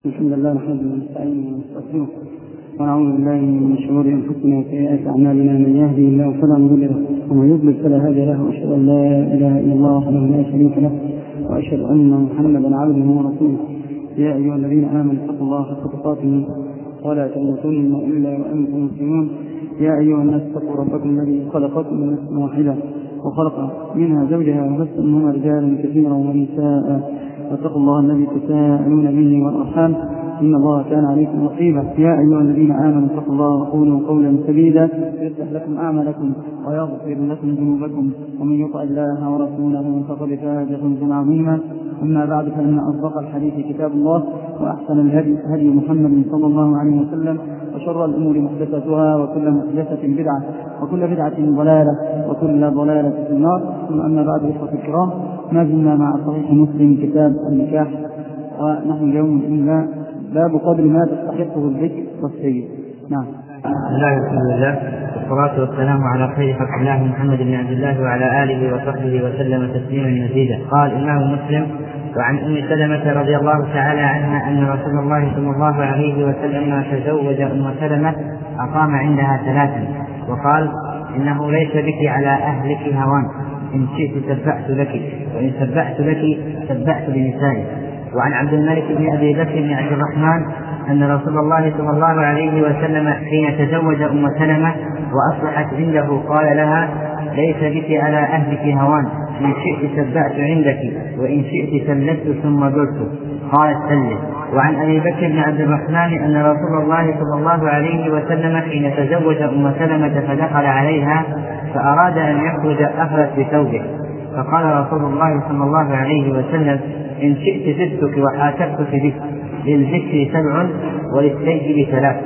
الحمد لله نحمده ونستعينه ونستغفره ونعوذ بالله من شرور انفسنا وسيئات اعمالنا، من يهده الله فلا مضل له ومن يضلل فلا هادي له، واشهد ان لا اله الا الله وحده لا شريك له، واشهد ان محمدا عبده ورسوله. يا ايها الذين امنوا اتقوا الله حق تقاته ولا تموتن الا وانتم مسلمون. يا ايها الناس اتقوا ربكم الذي خلقكم من نفس واحده وخلق منها زوجها وبث منهما رجالا كثيرا ونساء، واتقوا الله الذي تساءلون به والارحام ان الله كان عليكم رقيبا. يا ايها الذين امنوا اتقوا الله وقولوا قولا سديدا يصلح لكم اعمالكم ويغفر لكم ذنوبكم، ومن يطع الله ورسوله فقد فاز فوزا عظيما. اما بعد، فان اصدق الحديث كتاب الله، واحسن الهدي هدي محمد صلى الله عليه وسلم، وشر الامور محدثاتها، وكل محدثه بدعه، وكل بدعه ضلاله، وكل ضلاله في النار. ثم اما بعد، اخوتي الكرام، ما زلنا مع صحيح مسلم كتاب النكاح، ونحن اليوم إلا باب قدر ما تستحقه الذكر والسيد. نعم. بسم الله والحمد لله والصلاة والسلام على خير خلق الله محمد بن عبد الله وعلى آله وصحبه وسلم تسليما مزيدا. قال الإمام مسلم: وعن أم سلمة رضي الله تعالى عنها أن رسول الله صلى الله عليه وسلم تزوج أم سلمة أقام عندها 3، وقال: إنه ليس بك على أهلك هوان، إن شئت سبحت لك، وإن سبحت لك سبحت لنسائك. وعن عبد الملك بن أبي بكر بن عبد الرحمن أن رسول الله صلى الله عليه وسلم حين تزوج أم سلمة وأصبحت عنده قال لها: ليس بك على أهلك هوان، إن شئت سبحت عندك، وإن شئت سلت ثم قلت. قالت: سلت. وعن أبي بكر بن عبد الرحمن أن رسول الله صلى الله عليه وسلم حين تزوج أم سلمة فدخل عليها فأراد أن يخرج أخذت بثوبه، فقال رسول الله صلى الله عليه وسلم: إن شئت زدتك وحاكمتك به، للذكر 7 وللسيد 3.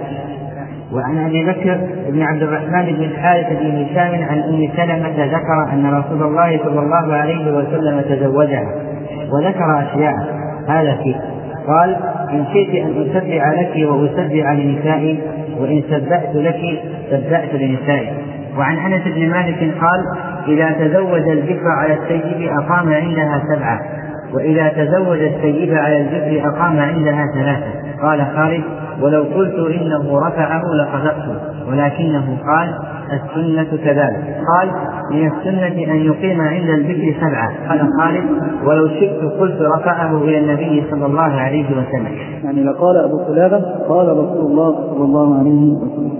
وعن أبي بكر بن عبد الرحمن بن الحارث بن هشام عن أم سلمة ذكر أن رسول الله صلى الله عليه وسلم تزوجها، وذكر أشياء هذا فيه. قال: إن شئت أن أسبع لك وأسبع لنسائي، وإن سبحت لك سبحت لنسائي. وعن أنس بن مالك قال: إذا تزوج البكر على السيد أقام عندها 7، وإذا تزوج السيد على البكر أقام عندها 3. قال خالد: ولو قلت إنه رفعه لقذفته، ولكنه قال: السنة كذلك. قال: من السنة أن يقيم عند البكر 7. قال خالد: ولو شئت قلت رفعه إلى النبي صلى الله عليه وسلم. يعني لقال أبو قلابة: قال رسول الله صلى الله عليه وسلم: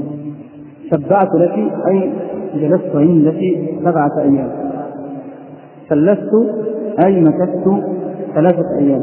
سبعت لك، أي جلست عندك 7 أيام، سلست أي مكثت 3 أيام.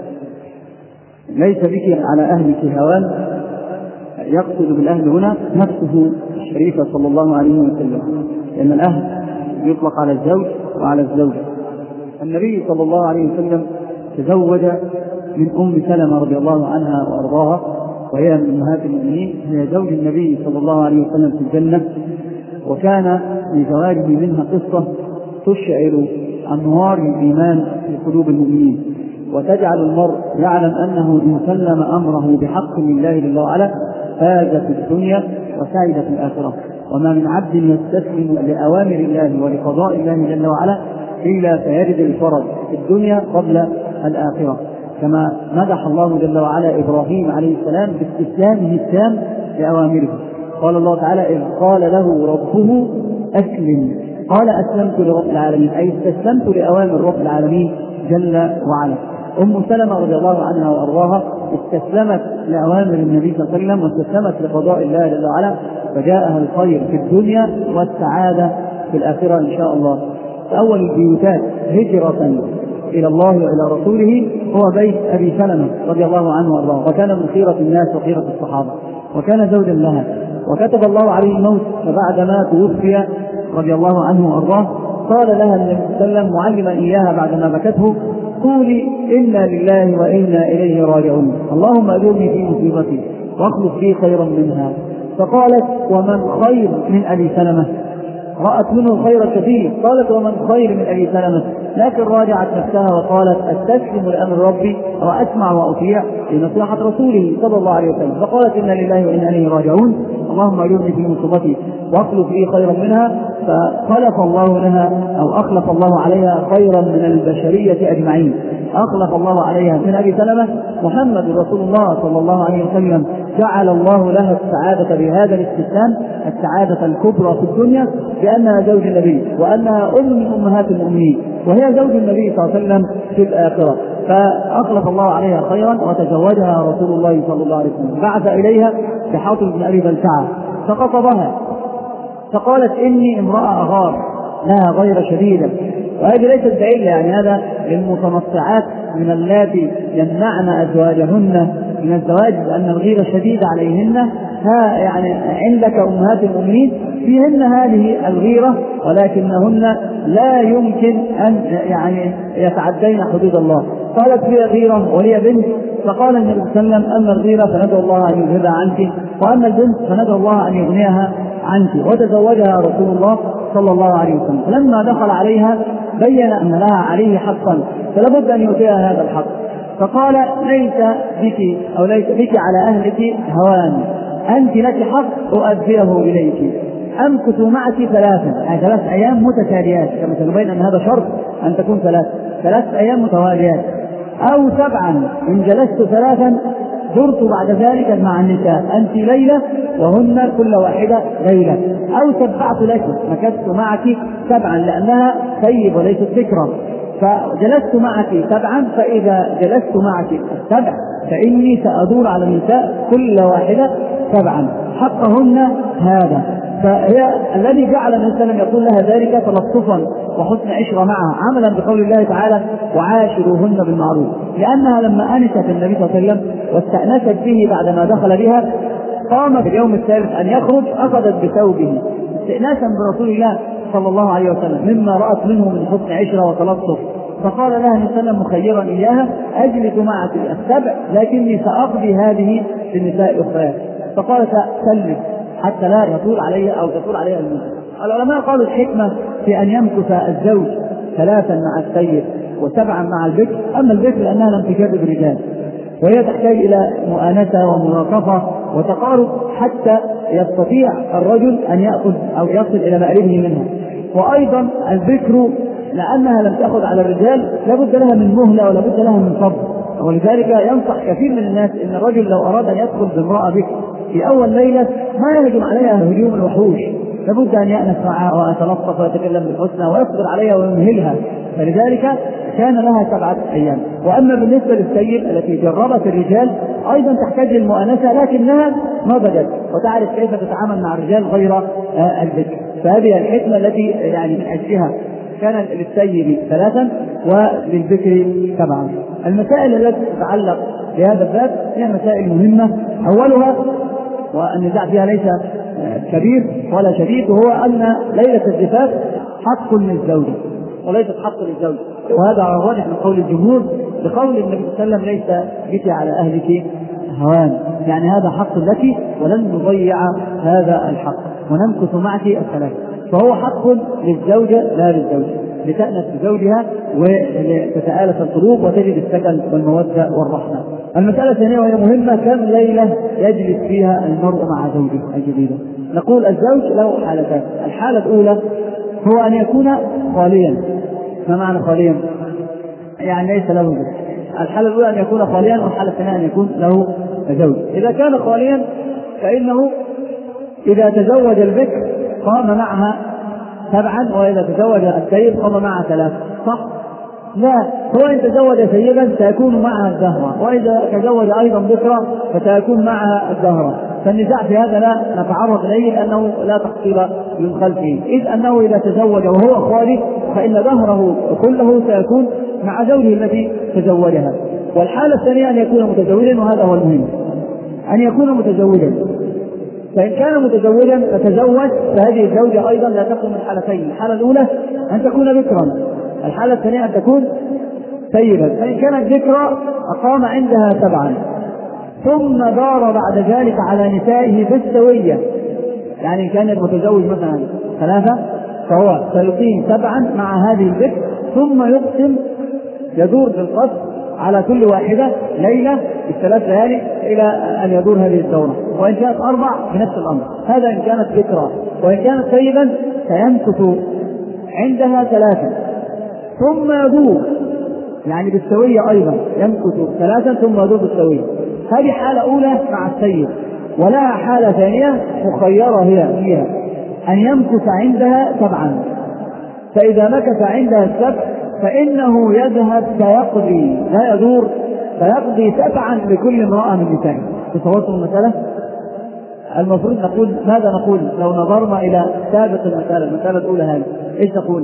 ليس بك على أهلك هوان، يقصد بالأهل هنا نفسه الشريفة صلى الله عليه وسلم، لأن الأهل يطلق على الزوج وعلى الزوجة. النبي صلى الله عليه وسلم تزوج من أم سلمة رضي الله عنها وأرضاها، وهي من أمهات المؤمنين، هي زوج النبي صلى الله عليه وسلم في الجنة. وكان لزواجه منها قصة تشعر أنوار الإيمان في قلوب المؤمنين، وتجعل المرء يعلم أنه إن سلم أمره بحق لله جل وعلا فاز في الدنيا وسعد في الآخرة. وما من عبد يستسلم لأوامر الله ولقضاء الله جل وعلا إلا فيجد الفرج في الدنيا قبل الآخرة، كما مدح الله جل وعلا إبراهيم عليه السلام باستسلامه التام لأوامره. قال الله تعالى: إذ قال له ربه أسلم، قال: أسلمت لرب العالمين، أي استسلمت لأوامر رب العالمين جل وعلا. أم سلمة رضي الله عنها وأرضاها استسلمت لأوامر النبي صلى الله عليه وسلم، واستسلمت لقضاء الله جل وعلا، فجاءها الخير في الدنيا والسعادة في الآخرة إن شاء الله. فأول البيوتات هجرة إلى الله وإلى رسوله هو بيت أبي سلمة رضي الله عنه وأرضاه، وكان من خيرة الناس وخيرة الصحابة، وكان زوجا لها، وكتب الله عليه الموت. فبعدما توفي رضي الله عنه وأرضاه قال لها النبي صلى الله عليه وسلم معلما إياها بعدما بكته: قولي إنا لله وإنا إليه راجعون، اللهم أجرني في مصيبتي واخلف لي خيرا منها. فقالت: ومن خير من أبي سلمة؟ رأت منه الخير الكثير، قالت: ومن خير من أبي سلمة؟ لكن راجعت نفسها وقالت: أستسلم لأمر ربي وأسمع وأطيع لنصيحة رسوله صلى الله عليه وسلم. فقالت: إنا لله وإنا إليه راجعون، اللهم أجرني في مصيبتي واخلف لي خيرا منها. فخلف الله لها أو أخلف الله عليها خيرا من البشرية أجمعين، أخلف الله عليها من أبي سلمة محمد رسول الله صلى الله عليه وسلم جعل الله لها السعادة بهذا الاستسلام، السعادة الكبرى في الدنيا، بأنها زوج النبي وأنها من أمهات المؤمنين، وهي زوج النبي صلى الله عليه وسلم في الآخرة. فأخلف الله عليها خيرا وتزوجها رسول الله صلى الله عليه وسلم. بعث إليها بحاطب بن أبي بلتعة فخطبها فقالت إني امرأة أغار لها غير شديدة. وهذه ليست بعلة، يعني هذا للمتنطعات من اللاتي يمنعن أزواجهن من الزواج لأن الغيرة شديدة عليهن. يعني عندك أمهات المؤمنين فيهن هذه الغيرة، ولكنهن لا يمكن أن يعني يتعدين حدود الله. قالت لي غيرة ولي بنت، فقال النبي صلى الله عليه وسلم أما الغيرة فندعو الله أن يذهبها عنك، وأما البنت فندعو الله أن يغنيها عنك. وتزوجها رسول الله صلى الله عليه وسلم. لما دخل عليها بين أن لها عليه حقا فلا بد أن يؤتيها هذا الحق. فقال ليس بك أو ليس بك على أهلك هوان، أنت لك حق أؤديه إليك. أمكث معك ثلاثا، يعني 3 أيام متتاليات، كما سنبين أن هذا شرط أن تكون 3 أيام متواليات، أو 7 إن جلست 3 زرت بعد ذلك مع النساء، أنت ليلة وهن كل واحدة ليلة، أو 7 لك مكثت معك 7 لأنها ثيب وليست ذكرى، فجلست معك 7، فإذا جلست معك 7 فإني سأدور على النساء كل واحدة 7 حقهن هذا. فهي الذي جعل النبي صلى الله عليه وسلم يقول لها ذلك تلطفا وحسن عشرة معها، عملا بقول الله تعالى وعاشروهن بالمعروف، لأنها لما أنست النبي صلى الله عليه وسلم واستأنست به بعدما دخل بها قام في اليوم الثالث أن يخرج أخذت بثوبه استئناسا برسول الله صلى الله عليه وسلم مما رأت منه من حسن عشرة وتلطف. فقال لها النبي صلى الله عليه وسلم مخيرا إياها أجلس معك 7 لكني سأقضي هذه للنساء أخرى. فقالت سلم حتى لا يطول عليها أو تطول عليها المدة. العلماء قالوا الحكمة في أن يمكث الزوج 3 مع السيد و7 مع البكر. أما البكر لأنها لم تجرب الرجال وهي تحتاج إلى مؤانسة وملاطفة وتقارب حتى يستطيع الرجل أن يأخذ أو يصل إلى مأربه منها. وأيضا البكر لأنها لم تأخذ على الرجال لابد لها من مهلة ولابد لها من صبر، ولذلك ينصح كثير من الناس إن الرجل لو أراد أن يدخل بامرأة بكر في أول ليلة ما يهجم عليها هجوم الوحوش، لابد أن يأنس معها ويتلطف ويتكلم بالحسنى ويصبر عليها ويمهلها. فلذلك كان لها 7 أيام. وأما بالنسبة للسيد التي جربت الرجال أيضا تحتاج المؤانسة لكنها نضجت وتعرف كيف تتعامل مع الرجال غير الذكر. فهذه الحكمة التي يعني من أجلها كان للسيد 3 وللذكر 7. المسائل التي تتعلق بهذا الباب هي مسائل مهمة. أولها والنزاع فيها ليس كبير ولا شديد، وهو أن ليلة الزفاف حق للزوجة وليست حق للزوج، وهذا على الراجح من قول الجمهور بقول النبي صلى الله عليه وسلم ليس بك على أهلك هوان، يعني هذا حق لك ولن نضيع هذا الحق ونمكث معك 3. فهو حق للزوجة لا للزوج لتأنس بزوجها وتتآلف القلوب وتجد السكن والمودة والرحمة. المسألة الثانية وهي مهمة، كم ليلة يجلس فيها المرء مع زوجه الجديدة؟ نقول الزوج له حالتان. الحالة الأولى هو أن يكون خاليا. ما معنى خاليا؟ يعني ليس له زوج. الحالة الأولى أن يكون خاليا، والحالة الثانية أن يكون له زوج. إذا كان خاليا فإنه إذا تزوج البكر قام معها 7، وإذا تزوج السيد قام معها 3. صح؟ لا، هو إن تزوج سيدا سيكون معها الزهرة، وإذا تزوج أيضا بكرة فسيكون معها الزهرة. فالنزاع في هذا لا نتعرض إليه لأنه لا تقصير من خلفه، إذ أنه إذا تزوج وهو خالي فإن ظهره كله سيكون مع زوجه التي تزوجها. والحالة الثانية أن يكون متزوجا، وهذا هو المهم، أن يكون متزوجا. فإن كان متزوجا فتزوج فهذه الزوجة أيضا لا تكون من حالتين. الحالة الأولى أن تكون ذكرا، الحالة الثانية أن تكون سيدا. فإن كانت ذكرى أقام عندها 7 ثم دار بعد ذلك على نسائه بالسوية، يعني إن كان المتزوج مثلا 3 فهو سيقيم 7 مع هذه الذكر ثم يقسم يدور بالقصد على كل واحدة ليلة ب3 ليالي إلى أن يدور هذه الدورة. وإن كانت 4 بنفس الأمر. هذا إن كانت ذكرى. وإن كانت سيدا سيمكث عندها 3 ثم يعني بالسوية أيضا يمكث 3 ثم يدور بالسوية. هذه حالة أولى مع السيد، ولها حالة ثانية مخيرة هي فيها أن يمكث عندها 7. فإذا مكث عندها 7 فإنه يذهب فيقضي لا يدور، فيقضي 7 لكل امرأة من نسائه. تصورتم المسألة؟ المفروض نقول ماذا نقول لو نظرنا إلى سابق المسألة الأولى هذه؟ إيش نقول؟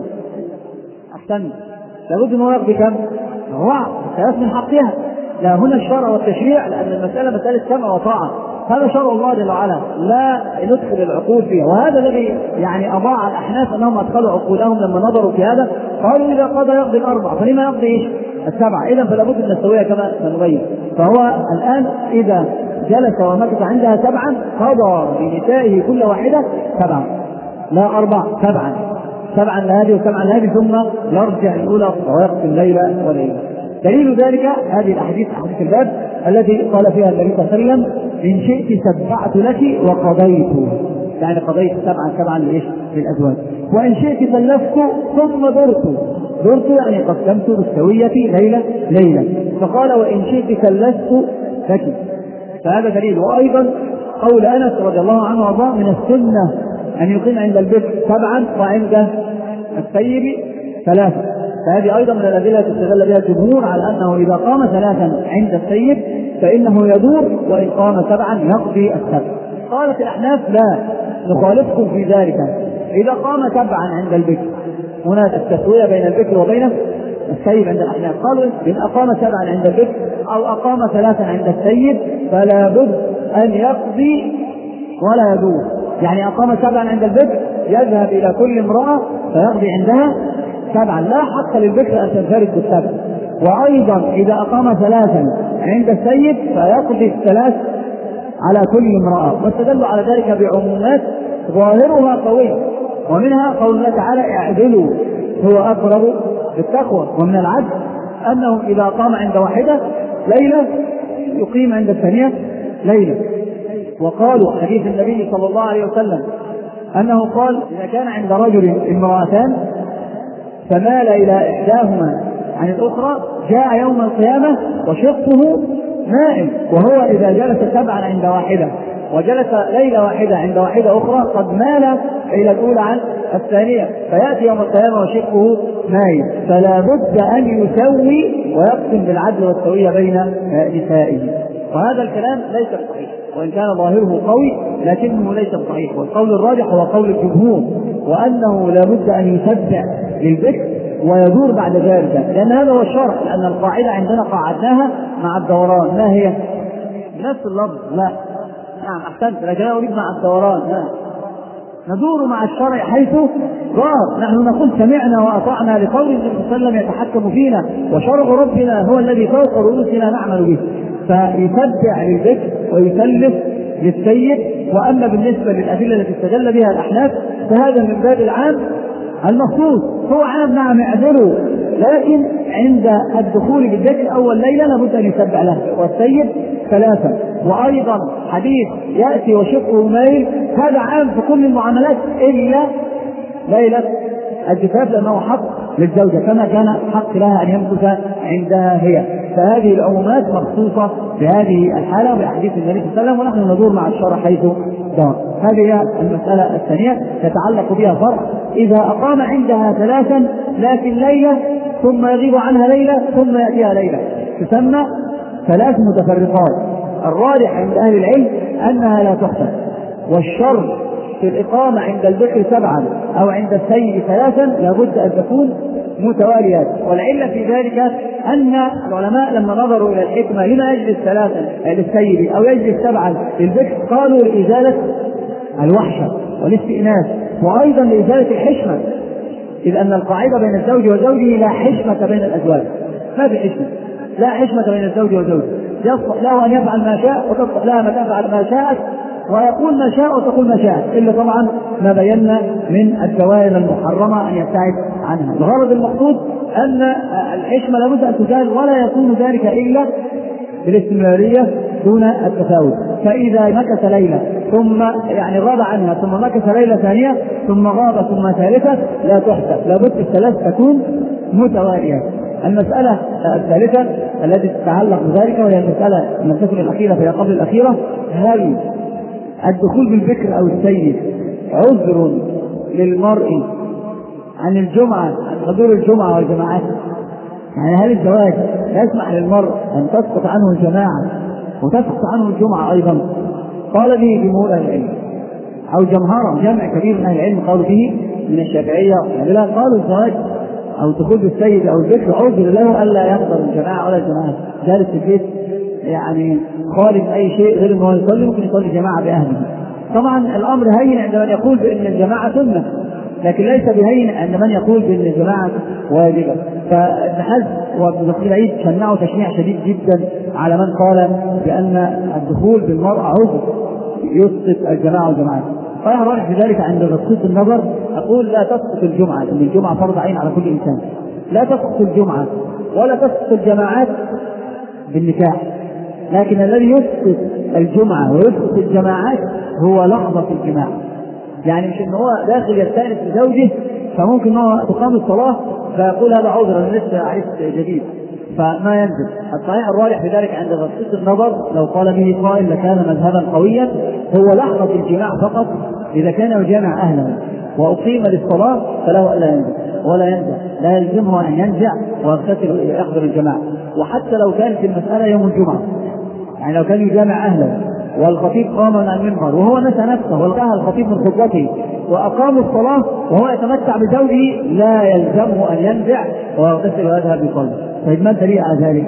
أحسن، لابد أنه يقضي كم؟ 4 3 من حقها. لا هنا الشرع والتشريع، لأن المسألة مسألة سمع وطاعة، هذا شرع الله جل وعلا لا ندخل العقول فيها. وهذا الذي يعني أضاع الأحناف أنهم أدخلوا عقولهم لما نظروا في هذا، قالوا إذا قضى يقضي 4 فلما يقضي 7؟ إذا فلا بد أن نسويها كما سنبين. فهو الآن إذا جلس ومكث عندها 7 قضى بنسائه كل واحدة 7، لا 4، 7 لهذه و7 لهذه، ثم يرجع الأولى ويقضي الليلة وليلة. دليل ذلك هذه الأحاديث، أحاديث الباب التي قال فيها النبي صلى الله عليه وسلم: إن شئت سبعت لك وقضيت، يعني قضيت 7 للأزواج. وإن شئت سلفت ثم درت يعني قسمت بالسوية ليلة. فقال: وإن شئت سلفت لك. فهذا دليل. وأيضا قول أنس رضي الله عنه وارضاه: من السنة أن يقيم عند البيت 7 وعند السيب 3. فهذه أيضا من الأدلة تستدل بها الجمهور على أنه إذا قام 3 عند السيد فإنه يدور، وإن قام 7 يقضي 7. قالت الأحناف: لا، نخالفكم في ذلك، إذا قام 7 عند البكر، هناك التسوية بين البكر وبين السيد عند الأحناف. قالوا: إن أقام 7 عند البكر أو أقام 3 عند السيد فلا بد أن يقضي ولا يدور. يعني أقام 7 عند البكر يذهب إلى كل امرأة فيقضي عندها 7، لا حق للبكر أن تنفرد بال7. وأيضا إذا أقام 3 عند السيد فيقضي 3 على كل امرأة. واستدلوا على ذلك بعمومات ظاهرها قوي، ومنها قول الله تعالى: اعدلوا هو أقرب للتقوى. ومن العدل أنه إذا قام عند واحدة ليلة يقيم عند الثانية ليلة. وقالوا حديث النبي صلى الله عليه وسلم أنه قال: إذا كان عند رجل امرأتان فمال إلى إحداهما عن الأخرى جاء يوم القيامة وشقه نائم، وهو إذا جلس 7 عند واحدة وجلس ليلة واحدة عند واحدة أخرى قد مال إلى الأولى عن الثانية، فيأتي يوم القيامة وشقه نائم. فلا بد أن يسوي ويقسم بالعدل والسوية بين نسائه. وهذا الكلام ليس صحيح، وإن كان ظاهره قوي لكنه ليس صحيح. والقول الراجح هو قول الجمهور، وأنه لا بد أن يتبع للبكر ويدور بعد ذلك، لأن هذا هو الشرع. لأن القاعدة عندنا قاعدناها مع الدوران، ما هي؟ نفس اللفظ، لا نعم أحسنت، لكن أنا أريد مع الدوران، لا ندور مع الشرع حيث ظهر. نحن نقول سمعنا وأطعنا لقول النبي صلى الله عليه وسلم يتحكم فينا، وشرع ربنا هو الذي فوق رؤوسنا نعمل به. فيتبع للذكر ويسلف للسيد. وأما بالنسبة للأدلة التي استدل بها الأحناف فهذا من باب العام المخصوص. هو عام نعم اعذروا، لكن عند الدخول بالذكر أول ليلة لابد أن يتبع له، والسيد 3. وأيضا حديث يأتي وشقه ميل، هذا عام في كل المعاملات إلا ليلة الجفاف، لأنه حق للزوجة كما كان حق لها أن يمكث عندها هي. فهذه العمومات مخصوصة بهذه الحالة وبأحاديث النبي صلى الله عليه وسلم، ونحن ندور مع الشرع حيث دار. هذه هي المسألة الثانية تتعلق بها فرق: إذا أقام عندها 3 لكن ليلة ثم يغيب عنها ليلة ثم يأتيها ليلة، تسمى 3 متفرقات. الراجح عند أهل العلم أنها لا تحسب، والشر في الإقامة عند البكر 7 أو عند السيد 3 لابد أن تكون متواليات. والعلة في ذلك أن العلماء لما نظروا إلى الحكمة لما يجلس 3 للسيد أو يجلس 7 للبكر قالوا لإزالة الوحشة والاستئناس، وأيضا لإزالة الحشمة، إذ أن القاعدة بين الزوج وزوجه لا حشمة بين الأزواج، ما في حشمة، لا حشمة بين الزوج وزوجه، يصلح له أن يفعل ما شاء وتصلح لها ما تفعل ما شاءت، ويقول ما شاء وتقول ما شاءت، إلا طبعا ما بينا من الدوائر المحرمة أن يبتعد عنها. الغرض المقصود أن الحشمة لابد أن تزال، ولا يكون ذلك إلا بالاستمرارية دون التفاوت. فإذا مكث ليلة ثم يعني غاب عنها ثم مكث ليلة ثانية ثم غاب ثم ثالثة لا تحسب، لابد ال3 تكون متوالية. المسألة الثالثة التي تتعلق بذلك وهي المسألة الأخيرة فهي قبل الأخيرة: هل الدخول بالبكر أو السيد عذر للمرء عن الجمعة، عن حضور الجمعة والجماعات؟ يعني هل الزواج يسمح للمرء أن تسقط عنه الجماعة وتسقط عنه الجمعة أيضا؟ قال به جمهور أهل العلم أو جمع كبير من أهل العلم قالوا به من الشافعية والحنابلة، قالوا الزواج أو دخول بالسيد أو البكر عذر له ألا يحضر الجماعة ولا الجماعات، جالس في البيت يعني خالف أي شيء غير أنه يصلي، ممكن يصلي جماعة بأهله. طبعا الأمر هين عند من يقول بأن الجماعة سنة، لكن ليس بهين عند من يقول بأن الجماعة واجبة. فابن حزم وابن دقيق العيد شنعوا تشنيع شديد جدا على من قال بأن الدخول بالمرأة عذر يسقط الجماعة والجماعات. فأنا راجح في ذلك عند تسقيط النظر أقول لا تسقط الجمعة، لأن الجمعة فرض عين على كل إنسان، لا تسقط الجمعة ولا تسقط الجماعات بالنكاح، لكن الذي يسقط الجمعة ويسقط الجماعات هو لحظة الجماع. يعني مش إن هو داخل يستأنس بزوجه فممكن هو تقام الصلاة فيقول هذا عذر أنا لسه عرفت جديد، فما ينزل. الصحيح الراجح في ذلك عند تسقيط النظر لو قال به قائل لكان مذهبا قويا هو لحظة الجماع فقط، إذا كان يجامع أهله وأقيم للصلاة فله ألا ينزل ولا ينزع، لا يلزمه أن ينزع ويغتسل يحضر الجماعة. وحتى لو كانت المسألة يوم الجمعة، يعني لو كان يجامع أهله والخطيب قام من المنبر وهو نسى نفسه وانتهى الخطيب من خطبته وأقام الصلاة وهو يتمتع بزوجه، لا يلزمه أن ينزع ويغتسل ويذهب يصلي. طيب ما الدليل على ذلك؟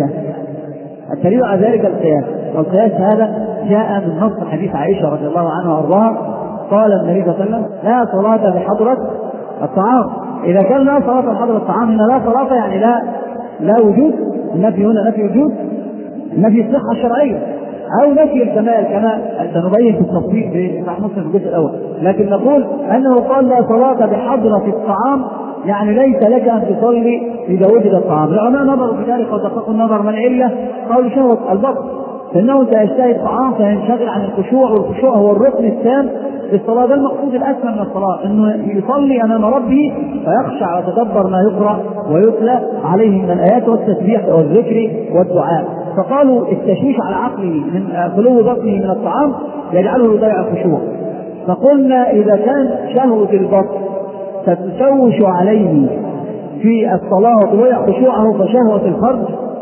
الدليل على ذلك القياس، والقياس هذا جاء من نص حديث عائشة رضي الله عنها وارضاها، قال النبي صلى الله عليه وسلم: لا صلاة بحضرة الطعام. إذا كان لا صلاة بحضرة الطعام هنا لا صلاة يعني لا وجود، النفي هنا نفي وجود، نفي الصحة الشرعية أو نفي الكمال كما سنبين في التفصيل في صحيح مسلم في الجزء الأول. لكن نقول أنه قال لا صلاة بحضرة الطعام يعني ليس لك أن تصلي إذا وجد الطعام. العلماء نظروا في ذلك ودققوا النظر من علة، قالوا شهوة البطن، فإنه سيشتهي الطعام فينشغل عن الخشوع، والخشوع هو الركن التام للصلاة. ده المقصود الأسمى من الصلاة، أنه يصلي أمام ربه فيخشع ويتدبر ما يقرأ ويتلى عليه من الآيات والتسبيح والذكر والدعاء. فقالوا التشويش على عقله من خلو بطنه من الطعام يجعله يضيع الخشوع. فقلنا إذا كان شهوة البطن ستشوش عليه في الصلاة وتضيع خشوعه فشهوة الفرج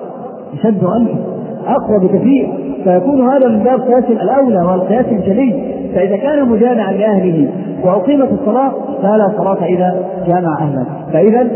أشد وأنفع أقوى بكثير، فيكون هذا من باب قياس الأولى والقياس الجلي. فإذا كان مجامعا لأهله وأقيمت الصلاة فلا صلاة إذا جامع أهله. فإذا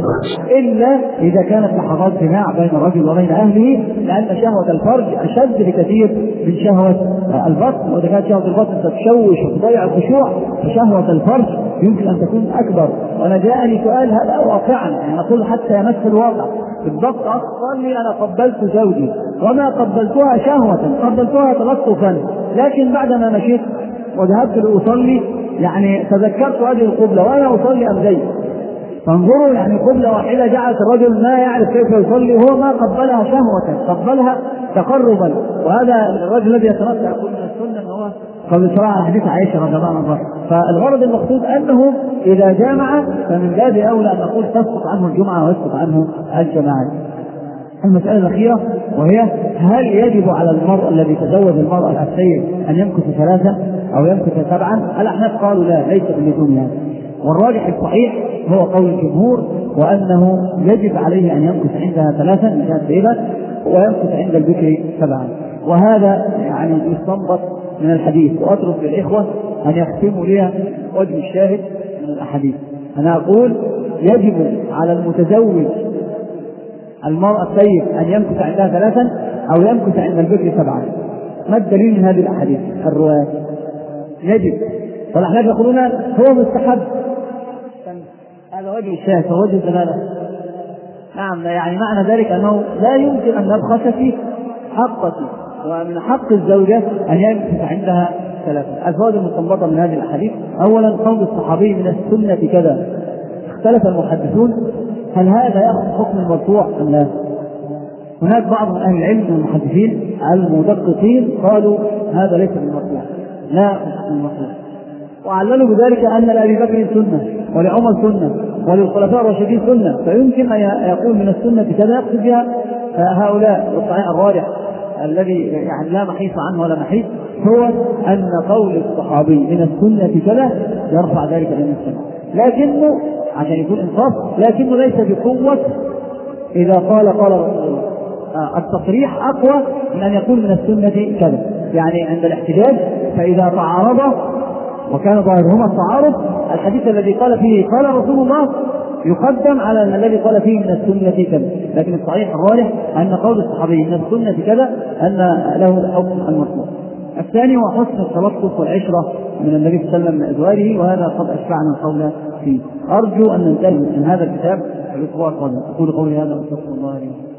إلا إذا كانت لحظات جماع بين الرجل وبين أهله، لأن شهوة الفرج أشد بكثير من شهوة البطن، وإذا كانت شهوة البطن تتشوش وتضيع الخشوع فشهوة الفرج يمكن أن تكون أكبر. وأنا جاءني سؤال هذا واقعا، يعني نقول حتى يمس الواقع بالضبط. قال لي أنا قبلت زوجي وما قبلتها شهوة، قبلتها تلطفا، لكن بعدما مشيت وذهبت لأصلي يعني تذكرت هذه القبلة وأنا أصلي أمزي. فانظروا، يعني قبلة واحدة جعلت الرجل ما يعرف كيف يصلي، هو ما قبلها شهوة، قبلها تقربا. وهذا الرجل الذي يتمتع يقول من السنة أنه هو قبل صراحة على حديث عائشة رضي الله عنها. فالغرض المقصود أنه إذا جامع فمن باب أولى أن نقول تسقط عنه الجمعة ويسقط عنه الجماعة. المسألة الأخيرة وهي: هل يجب على المرء الذي تزوج المرأة السيد أن يمكث 3 أو يمكث 7؟ الأحناف قالوا لا، ليس باللزوم يعني. والراجح الصحيح هو قول الجمهور، وأنه يجب عليه أن يمكث عندها 3 إن كانت سيدة، ويمكث عند البكر 7. وهذا يعني يستنبط من الحديث. وأترك للإخوة أن يختموا لي وجه الشاهد من الأحاديث. أنا أقول يجب على المتزوج المرأة السيد أن يمكث عندها 3 أو يمكث عند البكر 7. ما الدليل من هذه الأحاديث الروايات؟ يجب، والأحناف يقولون هو مستحب. هذا وجه الشاهد ووجه الدلالة. نعم، يعني معنى ذلك أنه لا يمكن أن نبخس في حقك، ومن حق الزوجة أن يمكث عندها 3. الفوائد المستنبطة من هذه الأحاديث: أولا قول الصحابي من السنة كذا. اختلف المحدثون هل هذا يأخذ حكم المرفوع أم لا؟ هناك بعض من أهل العلم من المحدثين المدققين قالوا هذا ليس بالمرفوع، لا حكم المرفوع، وعللوا بذلك أن لأبي بكر سنة ولعمر سنة وللخلفاء الراشدين سنة، فيمكن أن يقول من السنة كذا يقصد بها هؤلاء. والصحيح الراجح الذي يعني لا محيص عنه ولا محيص هو أن قول الصحابي من السنة كذا يرفع ذلك إلى السنة، لكنه عشان يكون إنصاف لكنه ليس بقوة إذا قال رسول الله. التصريح أقوى من أن يكون من السنة كذا، يعني عند الاحتجاج فإذا تعارض وكان ظاهرهما التعارض الحديث الذي قال فيه قال رسول الله يقدم على الذي قال فيه من السنة كذا، لكن الصحيح الراجح أن قول الصحابي من السنة كذا أن له الحكم المطلوب. الثاني هو حسن التلطف والعشرة من النبي صلى الله عليه وسلم من أزواجه، وهذا قد أشبعنا القول فيه. أرجو أن ننتهي من هذا الكتاب في الأسبوع القادم. أقول قولي هذا وأستغفر الله لي.